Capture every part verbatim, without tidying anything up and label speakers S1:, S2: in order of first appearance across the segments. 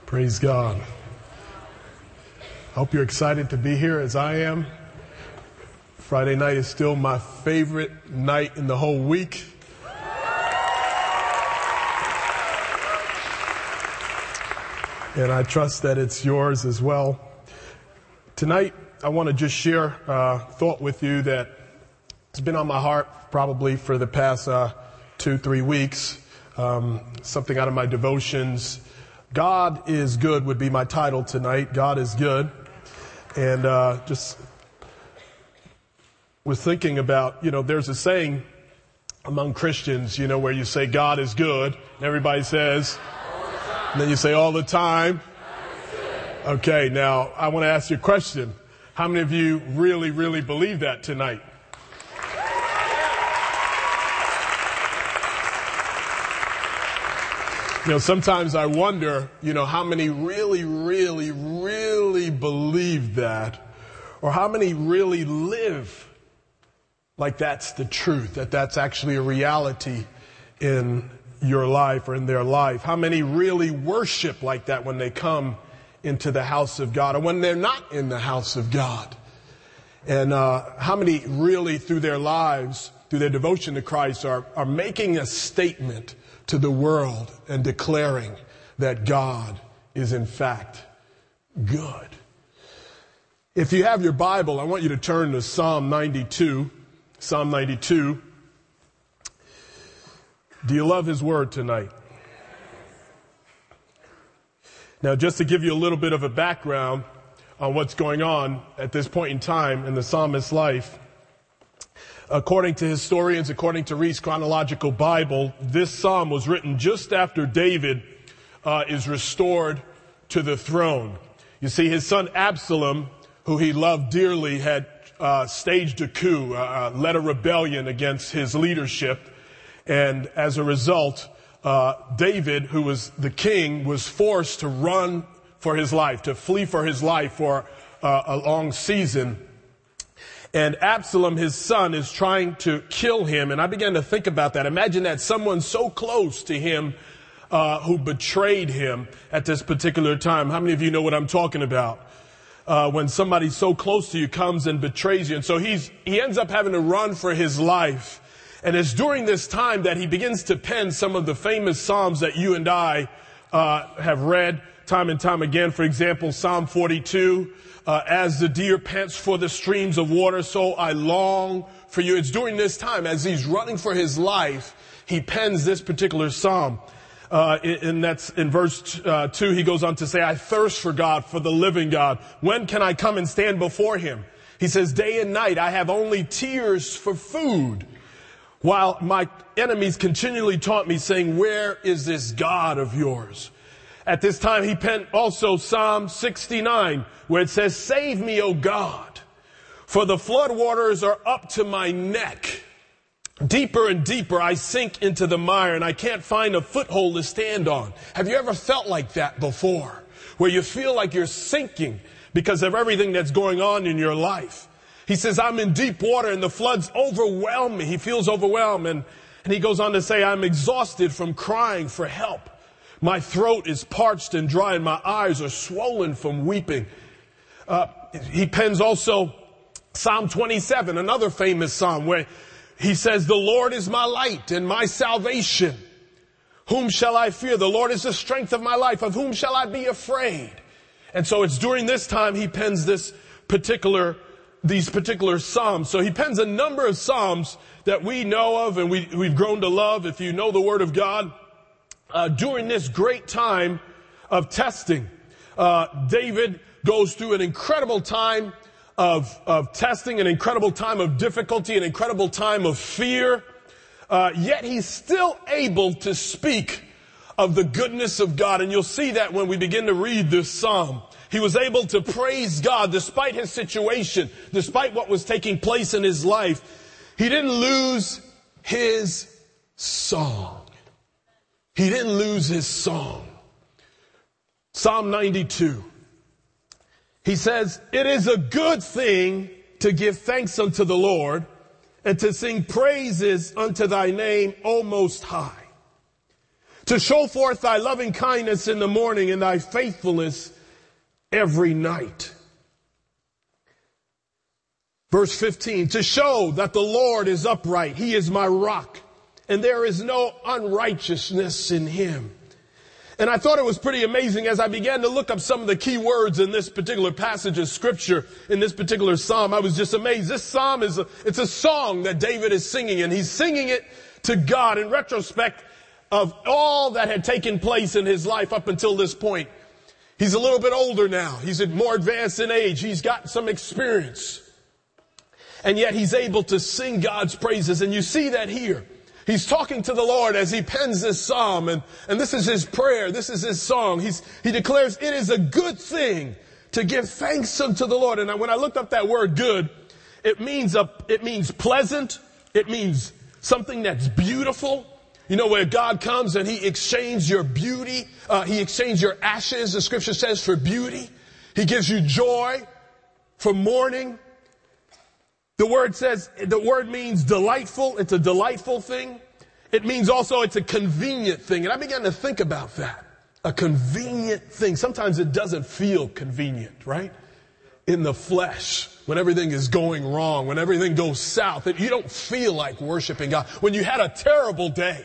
S1: Praise God. Hope you're excited to be here as I am. Friday night is still my favorite night in the whole week. And I trust that it's yours as well. Tonight, I want to just share a thought with you that has been on my heart probably for the past uh, two, three weeks. Um, something out of my devotions. God is good would be my title tonight. God is good. And uh, just was thinking about, you know, there's a saying among Christians, you know, where you say God is good. And everybody says, and then you say all the time. Okay, now I want to ask you a question. How many of you really, really believe that tonight? You know, sometimes I wonder, you know, how many really, really, really believe that, or how many really live like that's the truth, that that's actually a reality in your life or in their life. How many really worship like that when they come into the house of God or when they're not in the house of God? And uh, how many really through their lives, through their devotion to Christ are, are making a statement to the world and declaring that God is in fact good. If you have your Bible, I want you to turn to Psalm ninety-two. Psalm ninety-two. Do you love His Word tonight? Now, just to give you a little bit of a background on what's going on at this point in time in the psalmist's life, according to historians, according to Reese Chronological Bible, this psalm was written just after David uh, is restored to the throne. You see, his son Absalom, who he loved dearly, had uh, staged a coup, uh, led a rebellion against his leadership. And as a result, uh, David, who was the king, was forced to run for his life, to flee for his life for uh, a long season. And Absalom, his son, is trying to kill him. And I began to think about that. Imagine that someone so close to him uh, who betrayed him at this particular time. How many of you know what I'm talking about? Uh, when somebody so close to you comes and betrays you. And so he's he ends up having to run for his life. And it's during this time that he begins to pen some of the famous Psalms that you and I uh, have read time and time again. For example, Psalm forty-two, uh, as the deer pants for the streams of water, so I long for you. It's during this time, as he's running for his life, he pens this particular Psalm. Uh, and that's in verse uh, two, he goes on to say, I thirst for God, for the living God. When can I come and stand before him? He says, day and night, I have only tears for food, while my enemies continually taunt me, saying, where is this God of yours? At this time, he penned also Psalm sixty-nine, where it says, save me, O God, for the flood waters are up to my neck. Deeper and deeper I sink into the mire, and I can't find a foothold to stand on. Have you ever felt like that before, where you feel like you're sinking because of everything that's going on in your life? He says, I'm in deep water and the floods overwhelm me. He feels overwhelmed. And, and he goes on to say, I'm exhausted from crying for help. My throat is parched and dry and my eyes are swollen from weeping. Uh, he pens also Psalm twenty-seven, another famous psalm where he says, the Lord is my light and my salvation. Whom shall I fear? The Lord is the strength of my life. Of whom shall I be afraid? And so it's during this time he pens this particular these particular psalms. So he pens a number of psalms that we know of and we, we've grown to love if you know the Word of God. Uh, during this great time of testing, uh, David goes through an incredible time of, of testing, an incredible time of difficulty, an incredible time of fear. Uh, yet he's still able to speak of the goodness of God. And you'll see that when we begin to read this psalm. He was able to praise God despite his situation, despite what was taking place in his life. He didn't lose his song. He didn't lose his song. Psalm ninety-two. He says, it is a good thing to give thanks unto the Lord and to sing praises unto thy name, O Most High. To show forth thy loving kindness in the morning and thy faithfulness every night. Verse fifteen, to show that the Lord is upright. He is my rock, and there is no unrighteousness in him. And I thought it was pretty amazing as I began to look up some of the key words in this particular passage of scripture, in this particular psalm. I was just amazed. This psalm is, a, it's a song that David is singing, and he's singing it to God in retrospect of all that had taken place in his life up until this point. He's a little bit older now. He's more advanced in age. He's got some experience. And yet he's able to sing God's praises. And you see that here. He's talking to the Lord as he pens this psalm, and, and this is his prayer. This is his song. He's, he declares it is a good thing to give thanks unto the Lord. And when I looked up that word good, it means a, it means pleasant. It means something that's beautiful. You know, where God comes and he exchanged your beauty. Uh, he exchanged your ashes, the scripture says, for beauty. He gives you joy for mourning. The word says, the word means delightful. It's a delightful thing. It means also it's a convenient thing. And I began to think about that. A convenient thing. Sometimes it doesn't feel convenient, right? In the flesh, when everything is going wrong, when everything goes south, you don't feel like worshiping God. When you had a terrible day,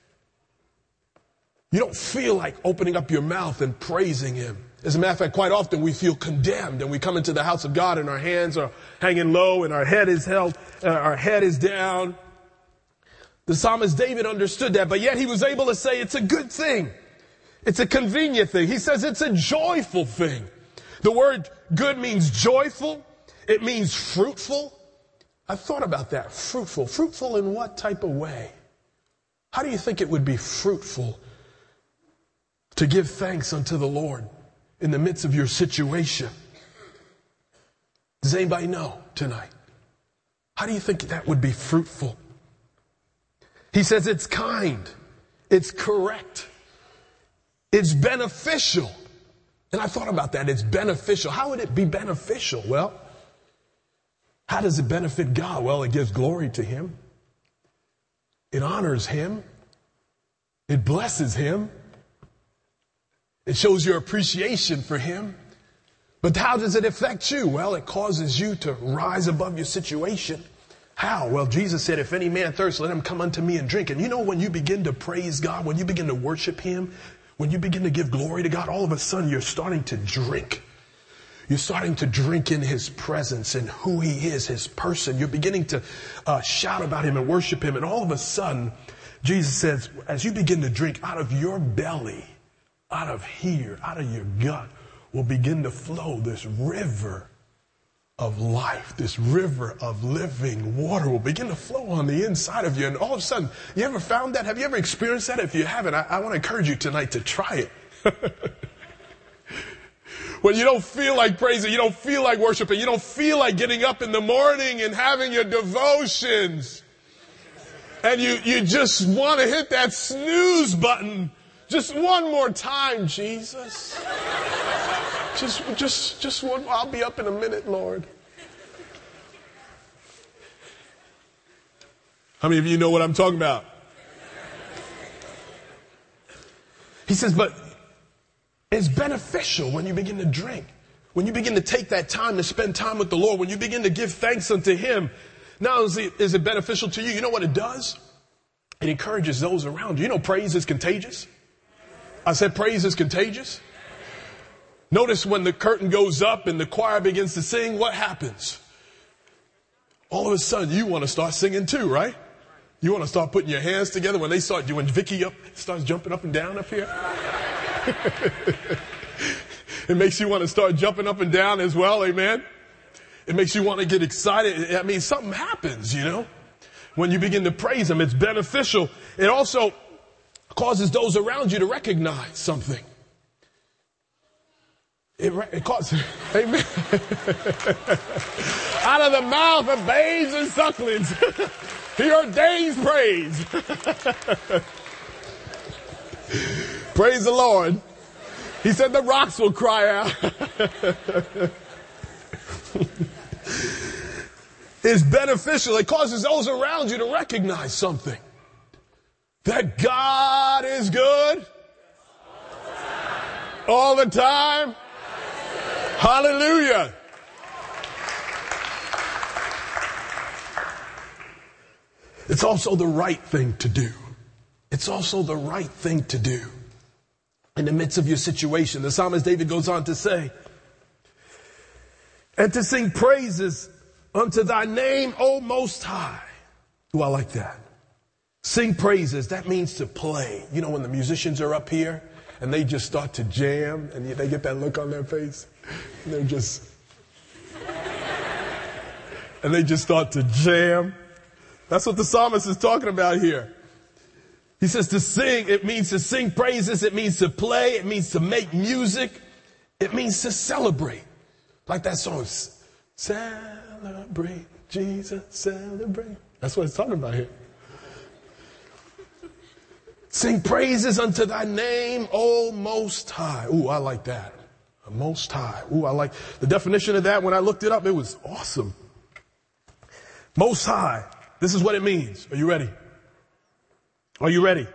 S1: you don't feel like opening up your mouth and praising him. As a matter of fact, quite often we feel condemned and we come into the house of God and our hands are hanging low and our head is held, uh, our head is down. The psalmist David understood that, but yet he was able to say it's a good thing. It's a convenient thing. He says it's a joyful thing. The word good means joyful. It means fruitful. I've thought about that. Fruitful. Fruitful in what type of way? How do you think it would be fruitful to give thanks unto the Lord in the midst of your situation? Does anybody know tonight? How do you think that would be fruitful? He says it's kind. It's correct. It's beneficial. And I thought about that. It's beneficial. How would it be beneficial? Well, how does it benefit God? Well, it gives glory to him. It honors him. It blesses him. It shows your appreciation for him. But how does it affect you? Well, it causes you to rise above your situation. How? Well, Jesus said, if any man thirst, let him come unto me and drink. And you know, when you begin to praise God, when you begin to worship him, when you begin to give glory to God, all of a sudden you're starting to drink. You're starting to drink in his presence and who he is, his person. You're beginning to uh, shout about him and worship him. And all of a sudden, Jesus says, as you begin to drink, out of your belly, out of here, out of your gut, will begin to flow this river of life. This river of living water will begin to flow on the inside of you. And all of a sudden, you ever found that? Have you ever experienced that? If you haven't, I, I want to encourage you tonight to try it. When you don't feel like praising, you don't feel like worshiping, you don't feel like getting up in the morning and having your devotions. And you, you just want to hit that snooze button. Just one more time, Jesus. Just, just, just one. I'll be up in a minute, Lord. How many of you know what I'm talking about? He says, but it's beneficial when you begin to drink. When you begin to take that time to spend time with the Lord. When you begin to give thanks unto him. Not only is it beneficial to you, you know what it does? It encourages those around you. You know praise is contagious. I said praise is contagious. Notice when the curtain goes up and the choir begins to sing, what happens? All of a sudden you want to start singing too, right? You want to start putting your hands together when they start, when Vicky up, starts jumping up and down up here. It makes you want to start jumping up and down as well, amen? It makes you want to get excited. I mean, something happens, you know, when you begin to praise him. It's beneficial. It also causes those around you to recognize something. It, it causes, amen. Out of the mouth of babes and sucklings, he ordains praise. Praise the Lord. He said the rocks will cry out. It's beneficial. It causes those around you to recognize something. that God is good all the time? Hallelujah. It's also the right thing to do. It's also the right thing to do. In the midst of your situation, the psalmist David goes on to say, and to sing praises unto thy name, O Most High. Ooh, I like that. Sing praises, that means to play. You know, when the musicians are up here and they just start to jam and they get that look on their face, and they're just, and they just start to jam. That's what the psalmist is talking about here. He says to sing, it means to sing praises, it means to play, it means to make music, it means to celebrate. Like that song, celebrate, Jesus, celebrate. That's what it's talking about here. Sing praises unto thy name, O Most High. Ooh, I like that. Most High. Ooh, I like the definition of that. When I looked it up, it was awesome. Most High. This is what it means. Are you ready? Are you ready?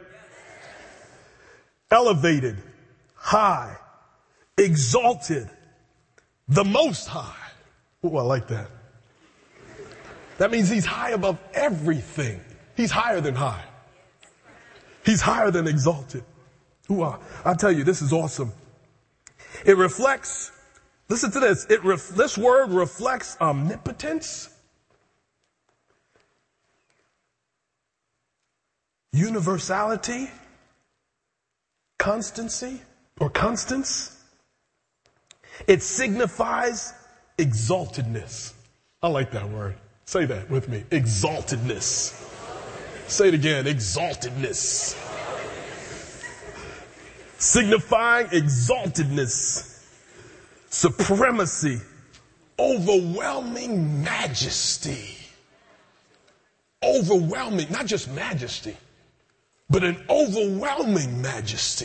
S1: Elevated, high, exalted, the Most High. Ooh, I like that. That means he's high above everything. He's higher than high. He's higher than exalted. Ooh, I, I tell you, this is awesome. It reflects, listen to this, it ref, this word reflects omnipotence, universality, constancy, or constance. It signifies exaltedness. I like that word. Say that with me. Exaltedness. Say it again. Exaltedness. Signifying exaltedness, supremacy, overwhelming majesty. Overwhelming, not just majesty, but an overwhelming majesty.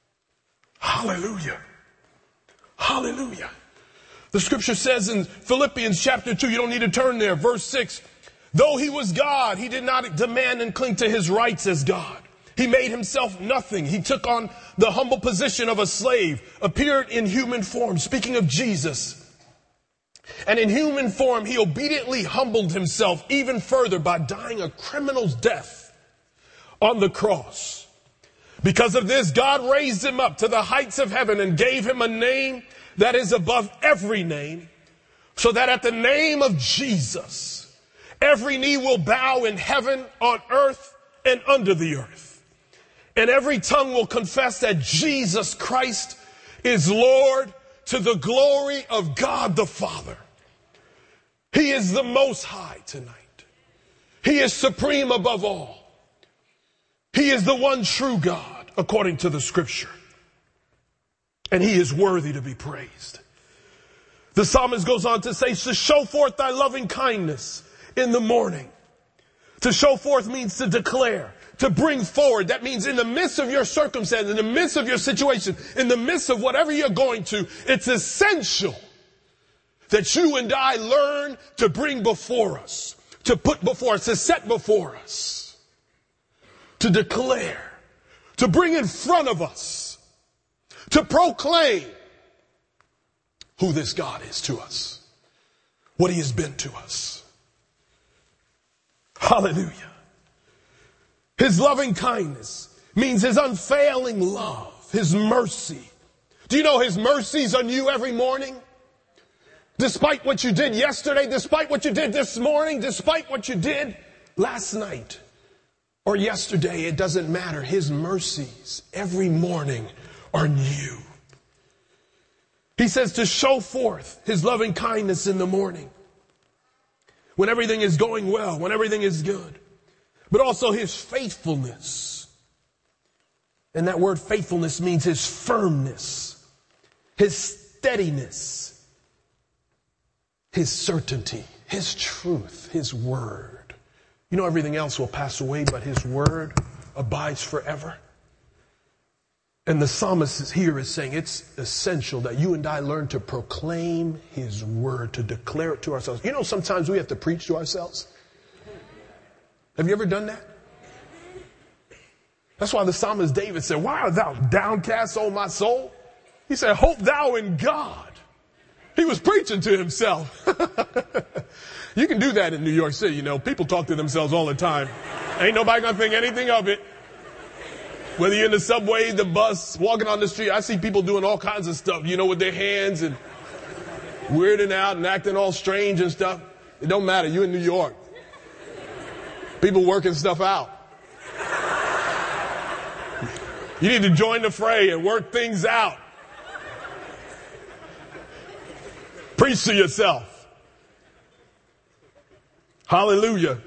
S1: Hallelujah. Hallelujah. The scripture says in Philippians chapter two, you don't need to turn there, verse six, though he was God, he did not demand and cling to his rights as God. He made himself nothing. He took on the humble position of a slave, appeared in human form, speaking of Jesus. And in human form, he obediently humbled himself even further by dying a criminal's death on the cross. Because of this, God raised him up to the heights of heaven and gave him a name that is above every name, so that at the name of Jesus, every knee will bow in heaven, on earth, and under the earth. And every tongue will confess that Jesus Christ is Lord, to the glory of God the Father. He is the Most High tonight. He is supreme above all. He is the one true God, according to the scripture. And he is worthy to be praised. The psalmist goes on to say, to show forth thy loving kindness in the morning. To show forth means to declare, to bring forward. That means in the midst of your circumstance, in the midst of your situation, in the midst of whatever you're going to, it's essential that you and I learn to bring before us, to put before us, to set before us, to declare, to bring in front of us, to proclaim who this God is to us, what he has been to us. Hallelujah. His loving kindness means his unfailing love, his mercy. Do you know his mercies are new every morning? Despite what you did yesterday, despite what you did this morning, despite what you did last night or yesterday, it doesn't matter. His mercies every morning are new. He says to show forth his loving kindness in the morning, when everything is going well, when everything is good, but also his faithfulness. And that word faithfulness means his firmness, his steadiness, his certainty, his truth, his word. You know, everything else will pass away, but his word abides forever. And the psalmist here is saying it's essential that you and I learn to proclaim his word, to declare it to ourselves. You know, sometimes we have to preach to ourselves. Have you ever done that? That's why the psalmist David said, why art thou downcast, O my soul? He said, hope thou in God. He was preaching to himself. You can do that in New York City, you know. People talk to themselves all the time. Ain't nobody gonna think anything of it. Whether you're in the subway, the bus, walking on the street, I see people doing all kinds of stuff, you know, with their hands and weirding out and acting all strange and stuff. It don't matter. You're in New York. People working stuff out. You need to join the fray and work things out. Preach to yourself. Hallelujah.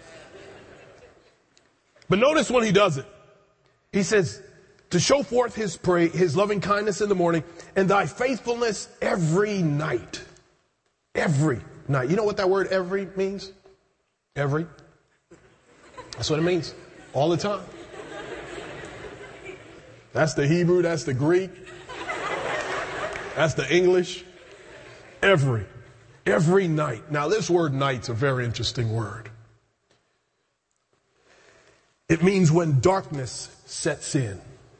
S1: But notice when he does it. He says, to show forth his praise, his loving kindness in the morning and thy faithfulness every night. Every night. You know what that word every means? Every. That's what it means. All the time. That's the Hebrew, that's the Greek, that's the English. Every, every night. Now this word night's a very interesting word. It means when darkness sets in.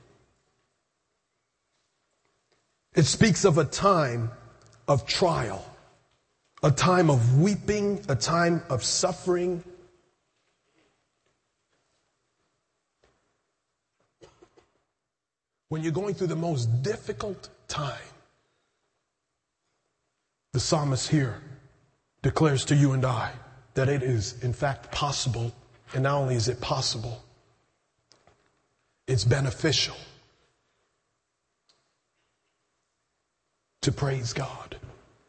S1: It speaks of a time of trial, a time of weeping, a time of suffering. When you're going through the most difficult time, the psalmist here declares to you and I that it is in fact possible, and not only is it possible, it's beneficial to praise God.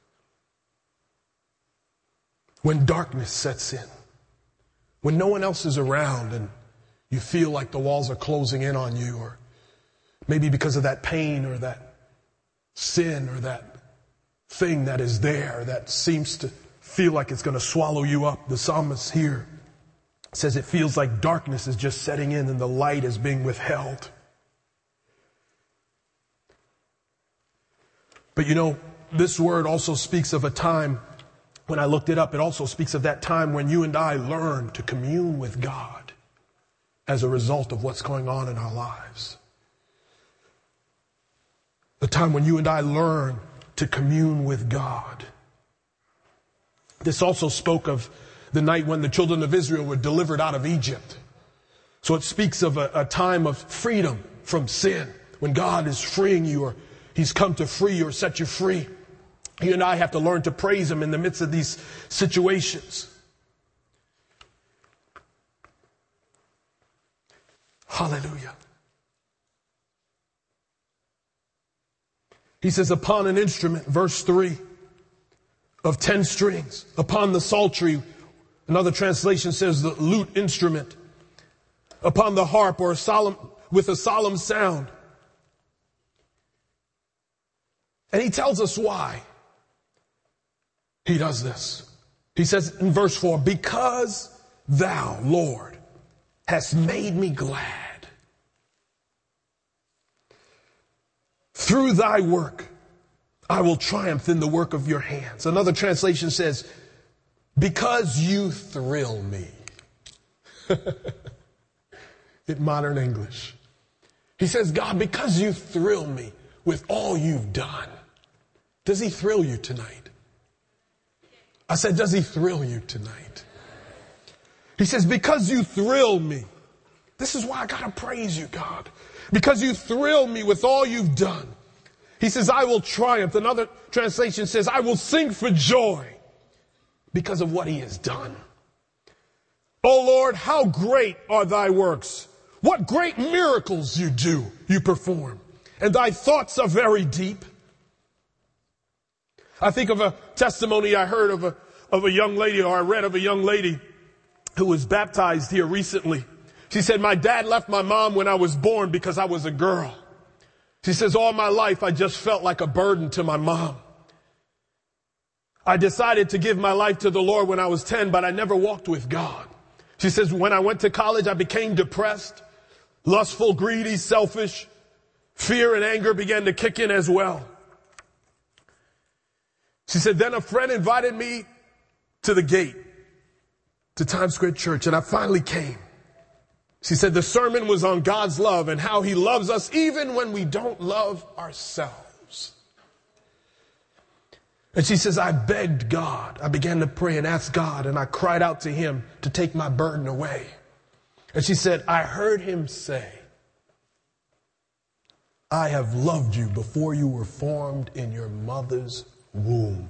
S1: When darkness sets in, when no one else is around and you feel like the walls are closing in on you, or maybe because of that pain or that sin or that thing that is there that seems to feel like it's going to swallow you up. The psalmist here says it feels like darkness is just setting in and the light is being withheld. But you know, this word also speaks of a time, when I looked it up, it also speaks of that time when you and I learn to commune with God as a result of what's going on in our lives. The time when you and I learn to commune with God. This also spoke of the night when the children of Israel were delivered out of Egypt. So it speaks of a, a time of freedom from sin, when God is freeing you, or he's come to free you or set you free. You and I have to learn to praise him in the midst of these situations. Hallelujah. He says, upon an instrument, verse three, of ten strings, upon the psaltery, another translation says the lute instrument, upon the harp, or a solemn, with a solemn sound. And he tells us why he does this. He says in verse four, because thou, Lord, hast made me glad. Through thy work, I will triumph in the work of your hands. Another translation says, because you thrill me. In modern English. He says, God, because you thrill me with all you've done. Does he thrill you tonight? I said, does he thrill you tonight? He says, because you thrill me. This is why I gotta praise you, God. Because you thrill me with all you've done. He says, I will triumph. Another translation says, I will sing for joy because of what he has done. Oh Lord, how great are thy works. What great miracles you do, you perform. And thy thoughts are very deep. I think of a testimony I heard of a, of a young lady, or I read of a young lady who was baptized here recently. She said, my dad left my mom when I was born because I was a girl. She says, all my life I just felt like a burden to my mom. I decided to give my life to the Lord when I was ten, but I never walked with God. She says, when I went to college, I became depressed, lustful, greedy, selfish. Fear and anger began to kick in as well. She said, then a friend invited me to the gate, to Times Square Church, and I finally came. She said the sermon was on God's love and how he loves us even when we don't love ourselves. And she says, I begged God. I began to pray and ask God, and I cried out to him to take my burden away. And she said, I heard him say, I have loved you before you were formed in your mother's womb.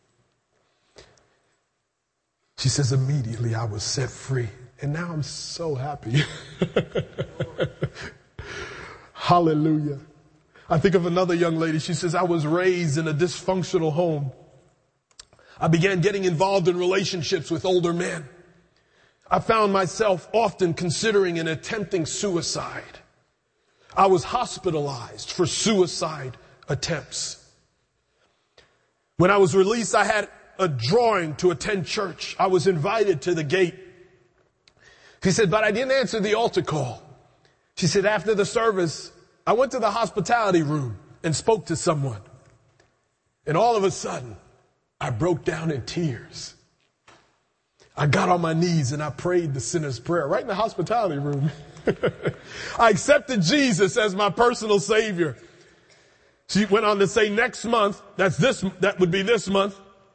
S1: She says, immediately I was set free. And now I'm so happy. Hallelujah. I think of another young lady. She says, I was raised in a dysfunctional home. I began getting involved in relationships with older men. I found myself often considering and attempting suicide. I was hospitalized for suicide attempts. When I was released, I had a drawing to attend church. I was invited to the gate. He said, but I didn't answer the altar call. She said, after the service, I went to the hospitality room and spoke to someone. And all of a sudden, I broke down in tears. I got on my knees and I prayed the sinner's prayer right in the hospitality room. I accepted Jesus as my personal savior. She went on to say next month, that's this, that would be this month,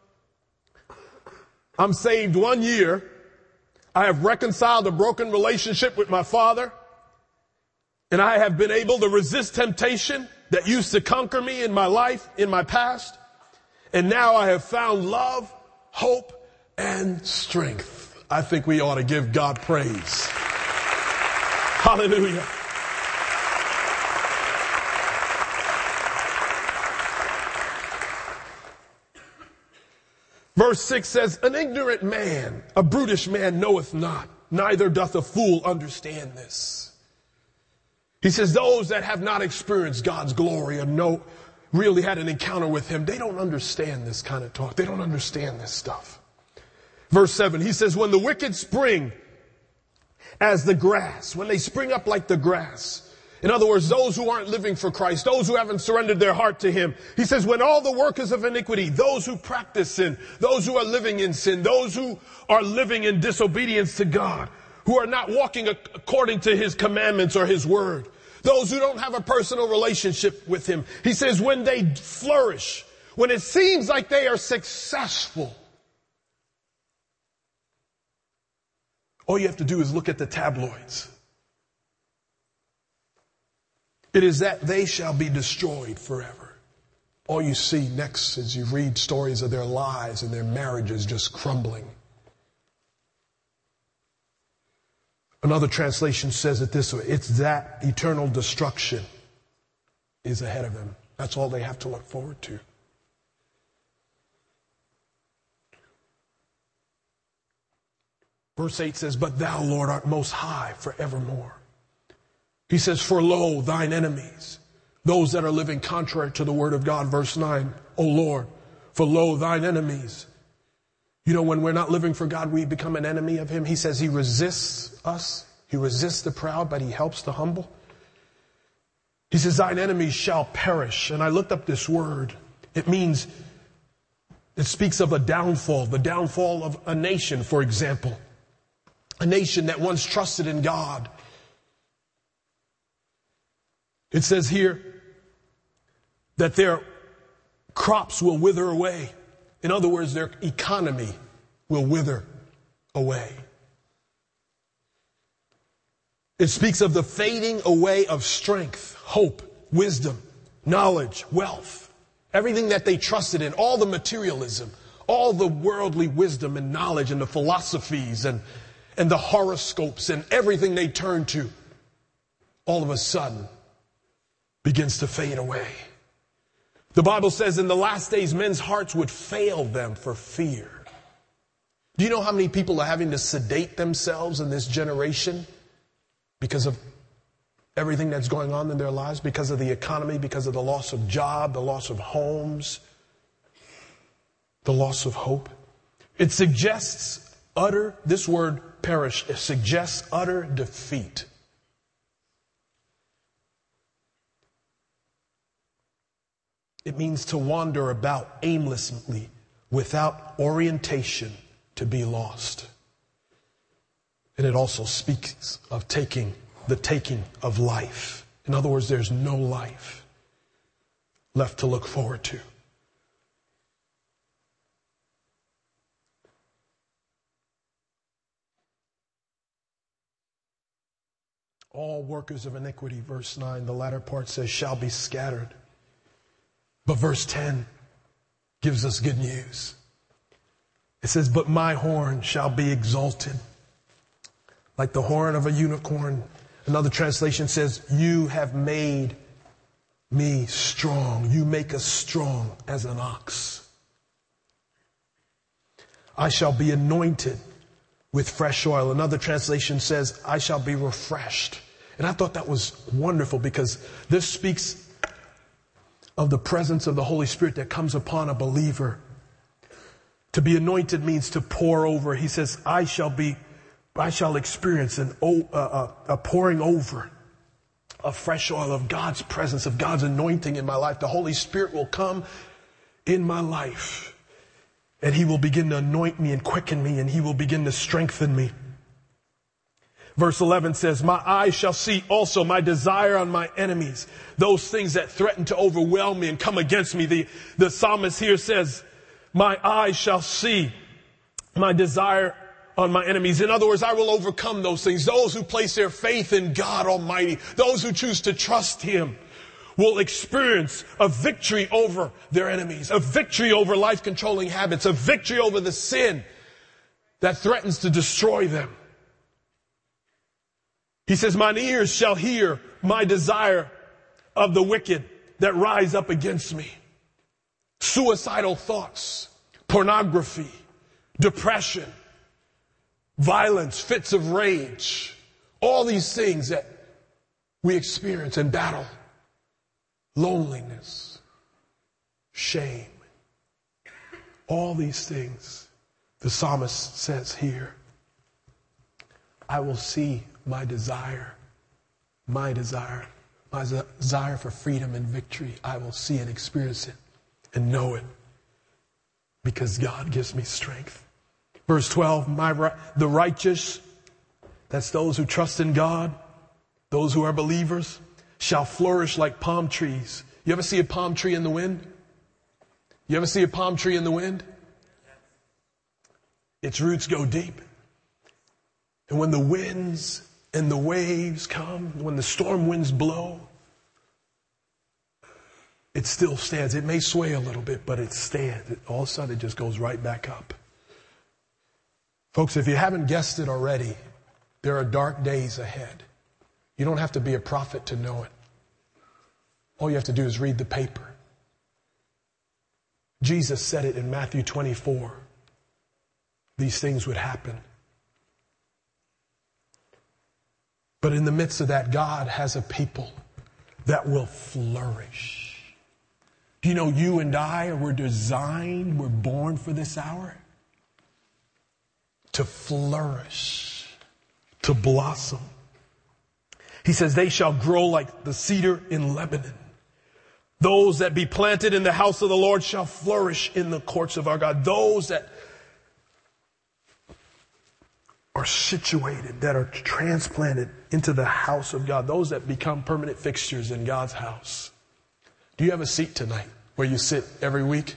S1: I'm saved one year. I have reconciled a broken relationship with my father. And I have been able to resist temptation that used to conquer me in my life, in my past. And now I have found love, hope, and strength. I think we ought to give God praise. Hallelujah. Verse six says, an ignorant man, a brutish man knoweth not, neither doth a fool understand this. He says those that have not experienced God's glory or know, really had an encounter with him, they don't understand this kind of talk. They don't understand this stuff. Verse seven, he says, when the wicked spring as the grass, when they spring up like the grass. In other words, those who aren't living for Christ, those who haven't surrendered their heart to him. He says, when all the workers of iniquity, those who practice sin, those who are living in sin, those who are living in disobedience to God, who are not walking according to his commandments or his word, those who don't have a personal relationship with him. He says, when they flourish, when it seems like they are successful, all you have to do is look at the tabloids. It is that they shall be destroyed forever. All you see next as you read stories of their lives and their marriages just crumbling. Another translation says it this way. It's that eternal destruction is ahead of them. That's all they have to look forward to. Verse eight says, but thou, Lord, art most high forevermore. He says, for lo, thine enemies, those that are living contrary to the word of God. Verse nine, O Lord, for lo, thine enemies. You know, when we're not living for God, we become an enemy of him. He says he resists us. He resists the proud, but he helps the humble. He says, thine enemies shall perish. And I looked up this word. It means, it speaks of a downfall, the downfall of a nation, for example. A nation that once trusted in God. It says here that their crops will wither away. In other words, their economy will wither away. It speaks of the fading away of strength, hope, wisdom, knowledge, wealth. Everything that they trusted in, all the materialism, all the worldly wisdom and knowledge and the philosophies and, and the horoscopes and everything they turned to, all of a sudden begins to fade away. The Bible says in the last days, men's hearts would fail them for fear. Do you know how many people are having to sedate themselves in this generation because of everything that's going on in their lives, because of the economy, because of the loss of job, the loss of homes, the loss of hope? It suggests utter, this word perish, it suggests utter defeat. It means to wander about aimlessly without orientation, to be lost. And it also speaks of taking, the taking of life. In other words, there's no life left to look forward to. All workers of iniquity, verse nine, the latter part says, shall be scattered. But verse ten gives us good news. It says, but my horn shall be exalted, like the horn of a unicorn. Another translation says, you have made me strong. You make us strong as an ox. I shall be anointed with fresh oil. Another translation says, I shall be refreshed. And I thought that was wonderful because this speaks of the presence of the Holy Spirit that comes upon a believer. To be anointed means to pour over. He says, I shall be, I shall experience an, uh, a pouring over of fresh oil, of God's presence, of God's anointing in my life. The Holy Spirit will come in my life and He will begin to anoint me and quicken me, and He will begin to strengthen me. Verse eleven says, my eyes shall see also my desire on my enemies, those things that threaten to overwhelm me and come against me. The, the psalmist here says, my eyes shall see my desire on my enemies. In other words, I will overcome those things. Those who place their faith in God Almighty, those who choose to trust Him, will experience a victory over their enemies, a victory over life-controlling habits, a victory over the sin that threatens to destroy them. He says, mine ears shall hear my desire of the wicked that rise up against me. Suicidal thoughts, pornography, depression, violence, fits of rage, all these things that we experience and battle. Loneliness, shame, all these things. The psalmist says here, I will see my desire, my desire, my desire for freedom and victory. I will see and experience it and know it because God gives me strength. Verse twelve, my, the righteous, that's those who trust in God, those who are believers, shall flourish like palm trees. You ever see a palm tree in the wind? You ever see a palm tree in the wind? Its roots go deep. And when the winds and the waves come, when the storm winds blow, it still stands. It may sway a little bit, but it stands. All of a sudden, it just goes right back up. Folks, if you haven't guessed it already, there are dark days ahead. You don't have to be a prophet to know it. All you have to do is read the paper. Jesus said it in Matthew twenty-four. These things would happen. But in the midst of that, God has a people that will flourish. Do you know you and I were designed, we're born for this hour? To flourish, to blossom. He says, they shall grow like the cedar in Lebanon. Those that be planted in the house of the Lord shall flourish in the courts of our God. Those that are situated, that are transplanted into the house of God, those that become permanent fixtures in God's house. Do you have a seat tonight where you sit every week?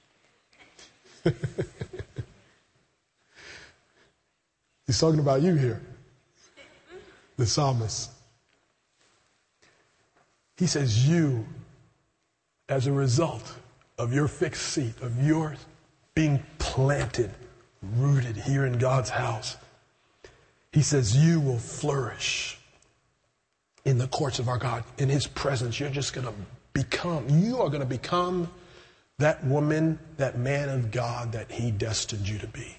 S1: He's talking about you here, the psalmist. He says you, as a result of your fixed seat, of your being planted, rooted here in God's house, He says you will flourish in the courts of our God. In His presence, you're just going to become, you are going to become that woman, that man of God that He destined you to be.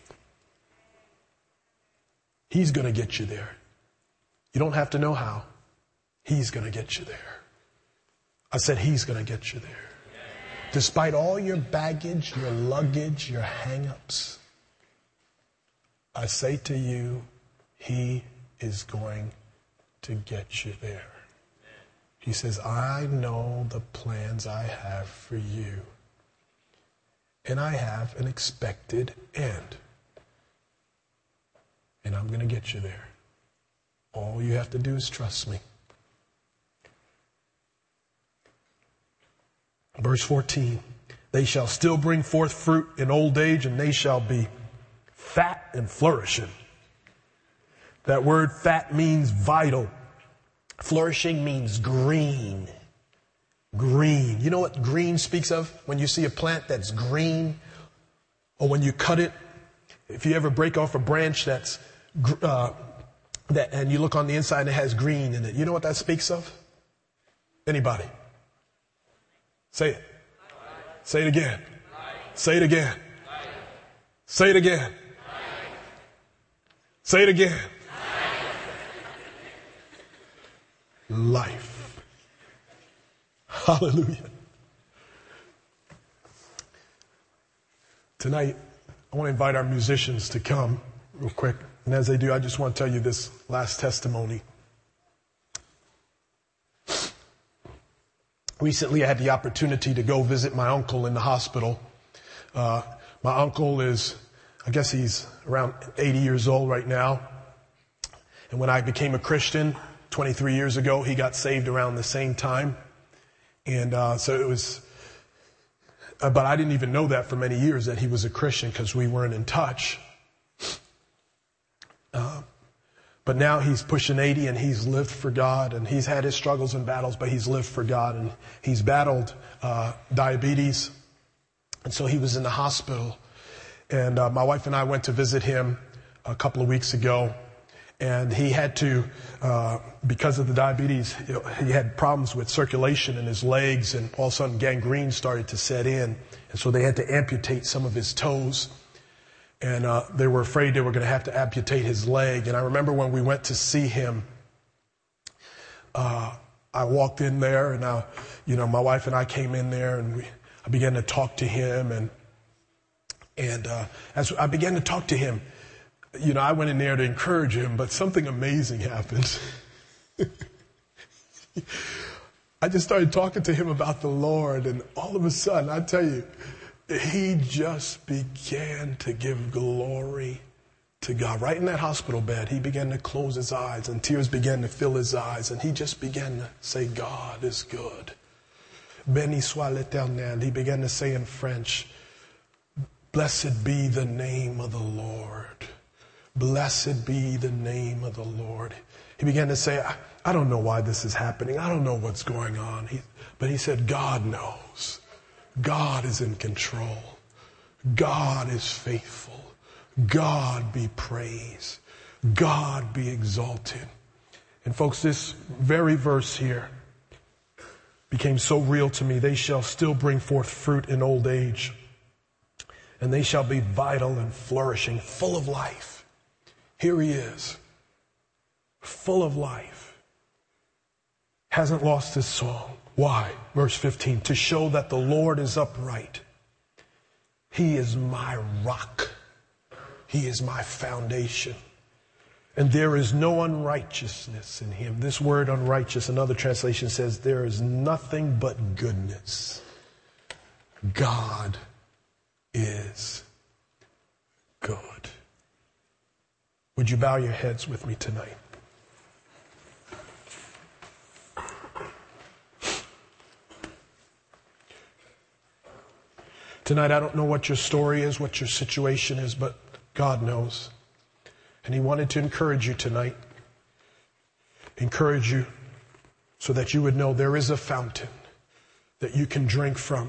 S1: He's going to get you there. You don't have to know how. He's going to get you there. I said He's going to get you there. Despite all your baggage, your luggage, your hang-ups, I say to you, He is going to get you there. He says, I know the plans I have for you. And I have an expected end. and I'm going to get you there. All you have to do is trust me. Verse fourteen, they shall still bring forth fruit in old age, and they shall be fat and flourishing. That word fat means vital. Flourishing means green. Green. You know what green speaks of? When you see a plant that's green, or when you cut it, if you ever break off a branch that's uh, that, and you look on the inside and it has green in it, you know what that speaks of? Anybody? Say it. Say it again. Say it again. Say it again. Say it again. Life. Hallelujah. Tonight, I want to invite our musicians to come real quick. And as they do, I just want to tell you this last testimony. Recently, I had the opportunity to go visit my uncle in the hospital. Uh, my uncle is, I guess he's around eighty years old right now. And when I became a Christian twenty-three years ago, he got saved around the same time. And uh, so it was, uh, but I didn't even know that for many years that he was a Christian because we weren't in touch. Uh, but now he's pushing eighty and he's lived for God, and he's had his struggles and battles, but he's lived for God, and he's battled uh, diabetes. And so he was in the hospital, and uh, my wife and I went to visit him a couple of weeks ago. And he had to, uh, because of the diabetes, you know, he had problems with circulation in his legs, and all of a sudden gangrene started to set in. And so they had to amputate some of his toes. And uh, they were afraid they were going to have to amputate his leg. And I remember when we went to see him, uh, I walked in there, and I, you know, my wife and I came in there, and we, I began to talk to him. And, and uh, as I began to talk to him, you know, I went in there to encourage him, but something amazing happened. I just started talking to him about the Lord, and all of a sudden, I tell you, he just began to give glory to God. Right in that hospital bed, he began to close his eyes, and tears began to fill his eyes, and he just began to say, God is good. Béni soit l'Éternel. He began to say in French, blessed be the name of the Lord. Blessed be the name of the Lord. He began to say, I, I don't know why this is happening. I don't know what's going on. He, but he said, God knows. God is in control. God is faithful. God be praised. God be exalted. And folks, this very verse here became so real to me. They shall still bring forth fruit in old age, and they shall be vital and flourishing, full of life. Here he is, full of life, hasn't lost his song. Why? Verse fifteen, to show that the Lord is upright. He is my rock. He is my foundation. And there is no unrighteousness in him. This word unrighteous, another translation says, there is nothing but goodness. God is good. Would you bow your heads with me tonight? Tonight, I don't know what your story is, what your situation is, but God knows. And he wanted to encourage you tonight. Encourage you so that you would know there is a fountain that you can drink from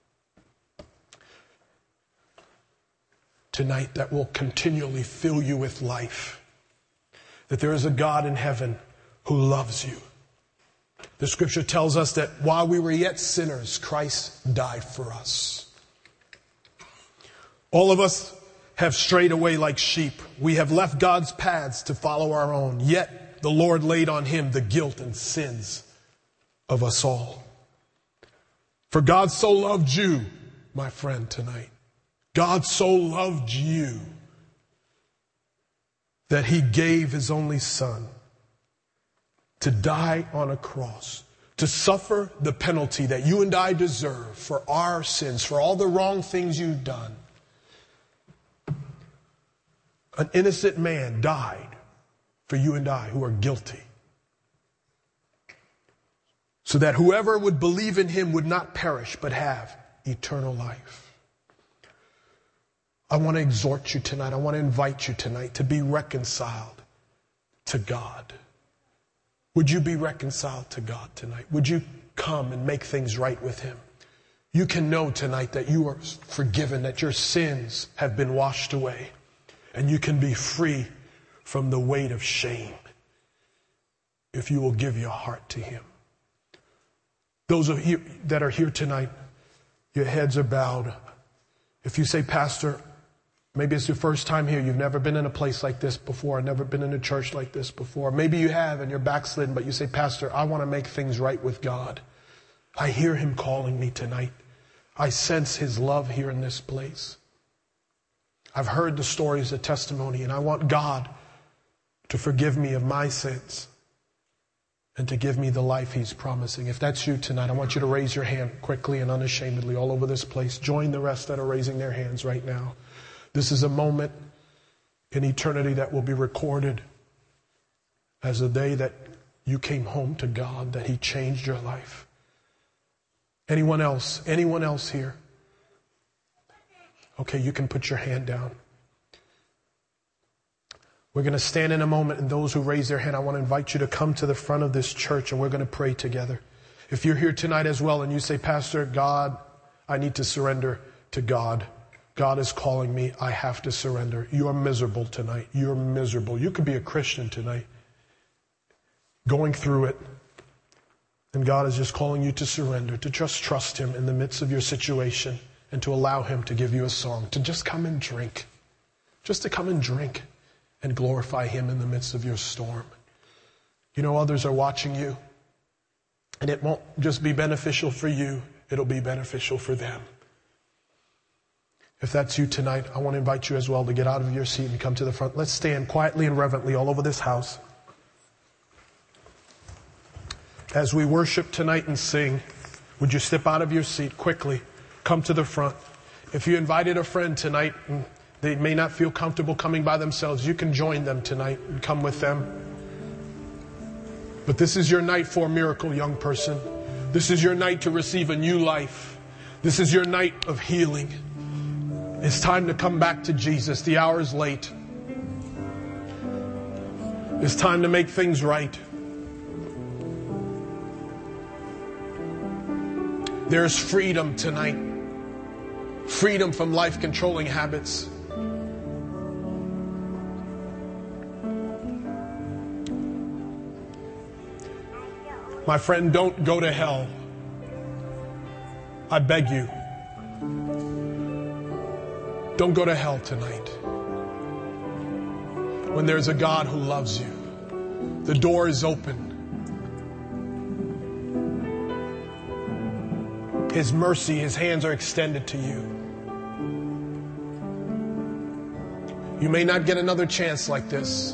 S1: tonight that will continually fill you with life. That there is a God in heaven who loves you. The scripture tells us that while we were yet sinners, Christ died for us. All of us have strayed away like sheep. We have left God's paths to follow our own. Yet the Lord laid on him the guilt and sins of us all. For God so loved you, my friend, tonight. God so loved you that he gave his only son to die on a cross, to suffer the penalty that you and I deserve for our sins, for all the wrong things you've done. An innocent man died for you and I who are guilty, so that whoever would believe in him would not perish but have eternal life. I want to exhort you tonight. I want to invite you tonight to be reconciled to God. Would you be reconciled to God tonight? Would you come and make things right with him? You can know tonight that you are forgiven, that your sins have been washed away, and you can be free from the weight of shame if you will give your heart to him. Those of you that are here tonight, your heads are bowed. If you say, Pastor, maybe it's your first time here. You've never been in a place like this before. Never been in a church like this before. Maybe you have and you're backslidden, but you say, Pastor, I want to make things right with God. I hear him calling me tonight. I sense his love here in this place. I've heard the stories, the testimony, and I want God to forgive me of my sins and to give me the life he's promising. If that's you tonight, I want you to raise your hand quickly and unashamedly all over this place. Join the rest that are raising their hands right now. This is a moment in eternity that will be recorded as a day that you came home to God, that he changed your life. Anyone else? Anyone else here? Okay, you can put your hand down. We're going to stand in a moment, and those who raise their hand, I want to invite you to come to the front of this church, and we're going to pray together. If you're here tonight as well, and you say, Pastor, God, I need to surrender to God. God is calling me. I have to surrender. You are miserable tonight. You're miserable. You could be a Christian tonight, going through it. And God is just calling you to surrender, to just trust him in the midst of your situation, and to allow him to give you a song, to just come and drink, just to come and drink and glorify him in the midst of your storm. You know, others are watching you, and it won't just be beneficial for you, it'll be beneficial for them. If that's you tonight, I want to invite you as well to get out of your seat and come to the front. Let's stand quietly and reverently all over this house. As we worship tonight and sing, would you step out of your seat quickly, come to the front. If you invited a friend tonight and they may not feel comfortable coming by themselves, you can join them tonight and come with them. But this is your night for a miracle, young person. This is your night to receive a new life. This is your night of healing. It's time to come back to Jesus. The hour is late. It's time to make things right. There's freedom tonight. Freedom from life-controlling habits. My friend, don't go to hell. I beg you. Don't go to hell tonight. When there's a God who loves you, the door is open. His mercy, his hands are extended to you. You may not get another chance like this.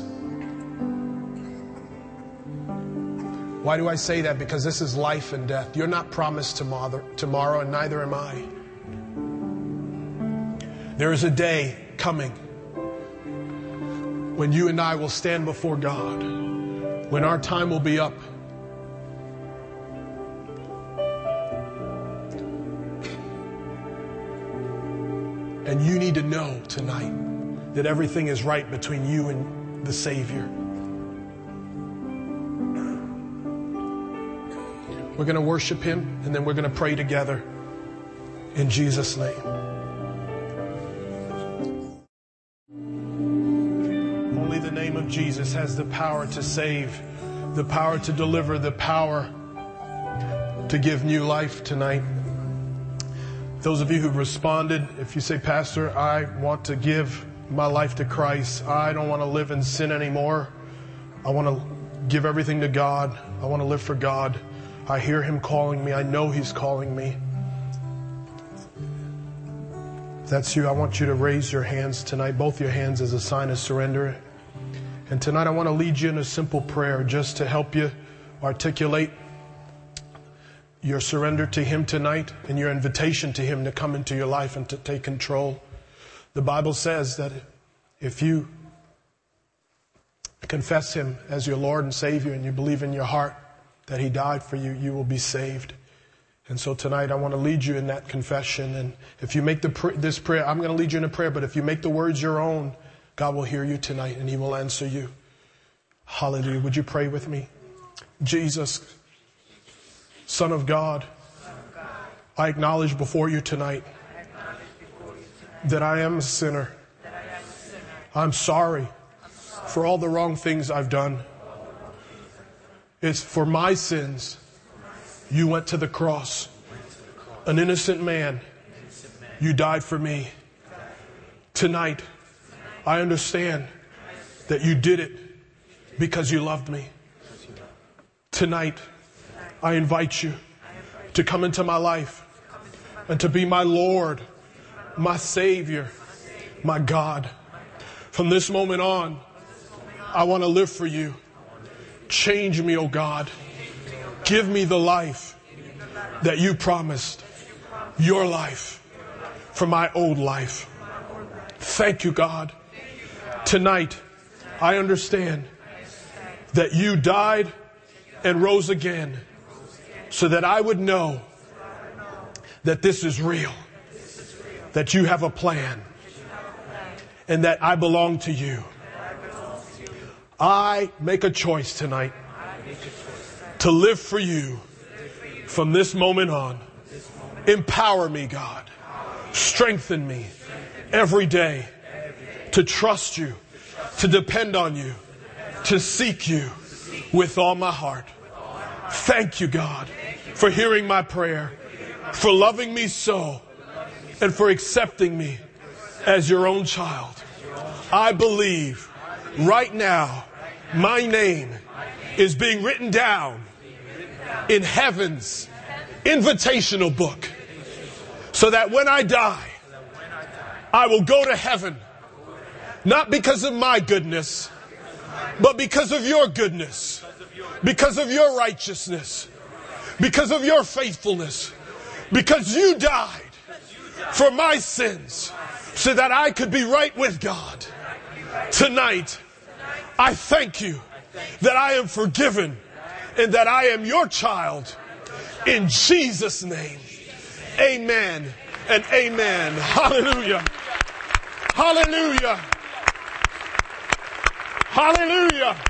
S1: Why do I say that? Because this is life and death. You're not promised tomorrow, tomorrow, and neither am I. There is a day coming when you and I will stand before God, when our time will be up. And you need to know tonight that everything is right between you and the Savior. We're going to worship him, and then we're going to pray together in Jesus' name. Only the name of Jesus has the power to save, the power to deliver, the power to give new life tonight. Those of you who responded, if you say, Pastor, I want to give my life to Christ. I don't want to live in sin anymore. I want to give everything to God. I want to live for God. I hear him calling me. I know he's calling me. If that's you, I want you to raise your hands tonight, both your hands as a sign of surrender. And tonight I want to lead you in a simple prayer just to help you articulate your surrender to him tonight and your invitation to him to come into your life and to take control. The Bible says that if you confess him as your Lord and Savior, and you believe in your heart that he died for you, you will be saved. And so tonight I want to lead you in that confession. And if you make the pr- this prayer, I'm going to lead you in a prayer, but if you make the words your own, God will hear you tonight and he will answer you. Hallelujah. Would you pray with me? Jesus, Son of God, I acknowledge before you tonight that I am a sinner. I'm sorry for all the wrong things I've done. It's for my sins you went to the cross. An innocent man, you died for me. Tonight, I understand that you did it because you loved me. Tonight, I invite you to come into my life and to be my Lord, my Savior, my God. From this moment on, I want to live for you. Change me, oh God. Give me the life that you promised. Your life for my old life. Thank you, God. Tonight, I understand that you died and rose again so that I would know that this is real, that you have a plan, and that I belong to you. I make a choice tonight to live for you from this moment on. Empower me, God. Strengthen me every day to trust you, to depend on you, to seek you with all my heart. Thank you, God, for hearing my prayer, for loving me so, and for accepting me as your own child. I believe right now my name is being written down in heaven's invitational book so that when I die, I will go to heaven, not because of my goodness, but because of your goodness, because of your righteousness, because of your faithfulness, because you died for my sins so that I could be right with God. Tonight, I thank you that I am forgiven and that I am your child. In Jesus' name, amen and amen. Hallelujah. Hallelujah. Hallelujah.